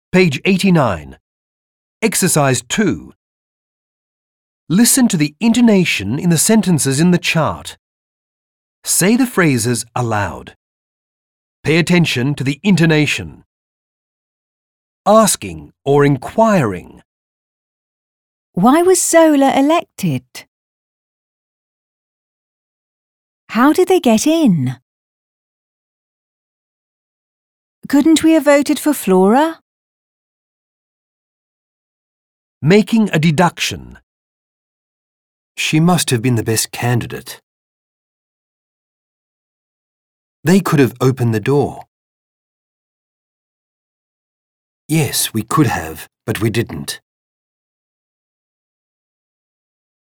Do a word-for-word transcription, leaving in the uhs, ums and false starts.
Page eighty-nine. Exercise two. Listen to the intonation in the sentences in the chart. Say the phrases aloud. Pay attention to the intonation. Asking or inquiring. Why was Zola elected? How did they get in? Couldn't we have voted for Flora? Making a deduction. She must have been the best candidate. They could have opened the door. Yes, we could have, but we didn't.